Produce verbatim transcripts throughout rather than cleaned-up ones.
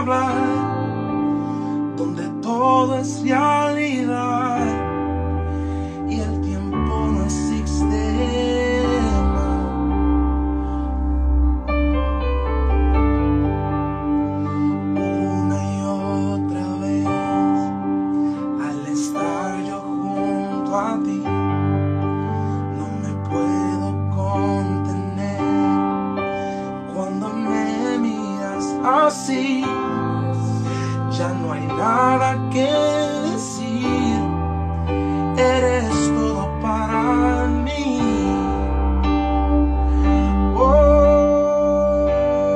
hablar, donde todo es realidad y el tiempo no existe más. Una y otra vez, al estar yo junto a ti, no me puedo contener. Cuando me miras así, ya no hay nada que decir. Eres todo para mí. Oh,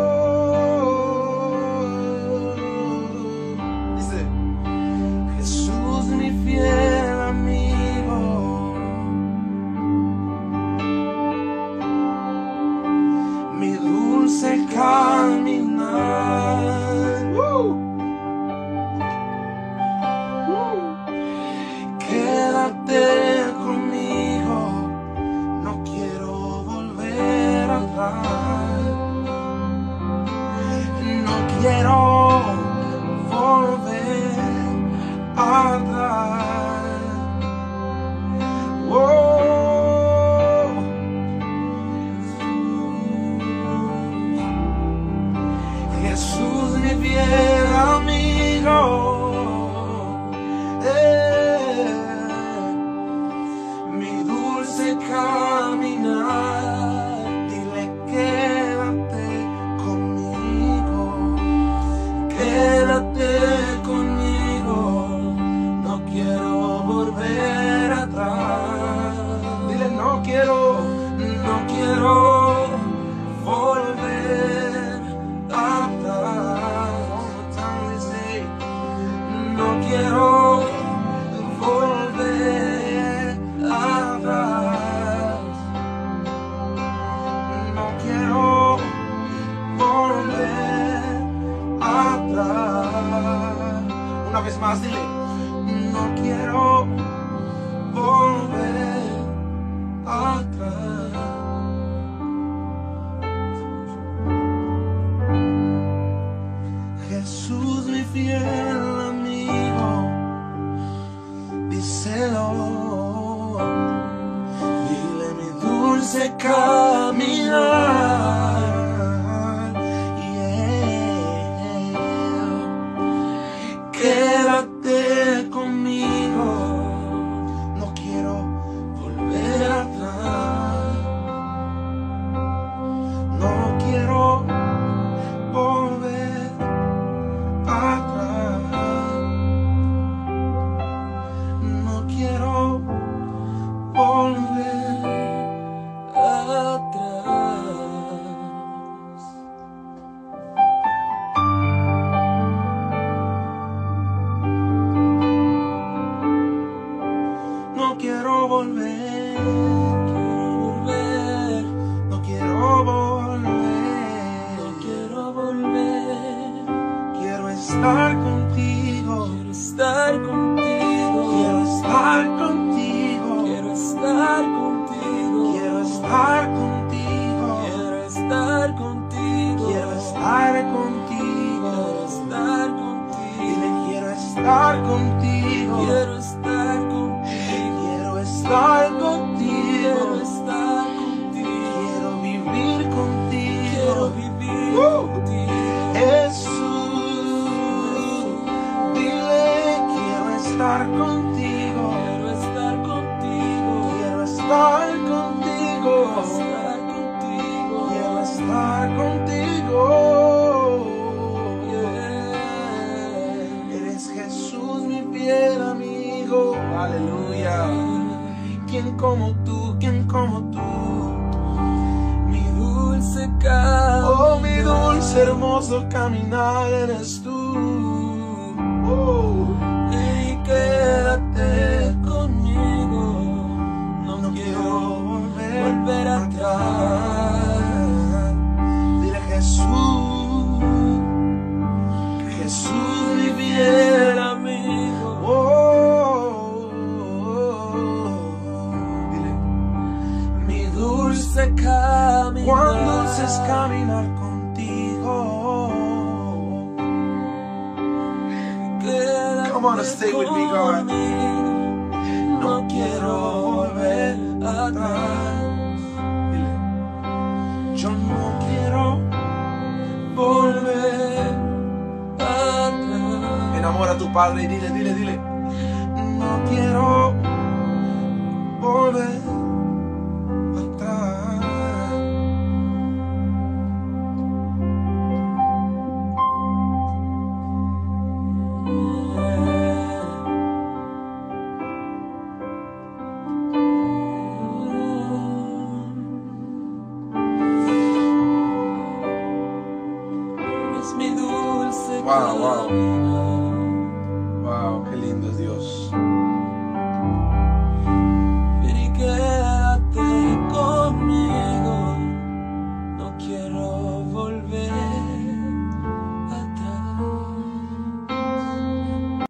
dice Jesús, mi fiel amigo, mi dulce caminar. Uh. Quédate conmigo, no quiero volver atrás, no quiero volver atrás. Oh, Jesús, mi fiel amigo. Caminar, dile quédate conmigo, quédate conmigo, no quiero volver atrás. Dile no quiero, no quiero volver atrás. One more time, we say, no quiero volver atrás. No quiero volver atrás. Una vez más, dile, no quiero volver atrás. Jesús, mi fiel amigo, díselo. Dile mi dulce caminar, yeah. Quédate conmigo, no quiero volver atrás, no quiero volver atrás, no quiero volver atrás. No quiero volver, quiero volver, no quiero volver, no quiero volver. Quiero estar contigo, quiero estar contigo, quiero estar contigo, quiero estar contigo, quiero estar contigo, quiero estar contigo, quiero estar contigo, quiero estar contigo. Dile quiero estar contigo, quiero estar contigo, quiero estar contigo, quiero estar contigo, quiero vivir contigo, quiero vivir uh. contigo. Jesús, dile quiero estar contigo, quiero estar contigo, quiero estar contigo, quiero estar contigo, yeah. Eres Jesús, mi fiel amigo, aleluya. ¿Quién como tú, quién como tú? Mi dulce caminar, oh mi dulce hermoso caminar eres tú. Uh. Y quédate conmigo, no, no quiero volver, volver atrás. Dile Jesús, Jesús mi fiel amigo. Oh, oh, oh. Dile mi dulce caminar, cuán dulce es caminar contigo. on, stay with me, God. No quiero volver atrás. Dile. Yo no quiero volver atrás. Enamora a tu padre y dile, dile, dile. No quiero volver atrás. Es mi dulce Wow, wow.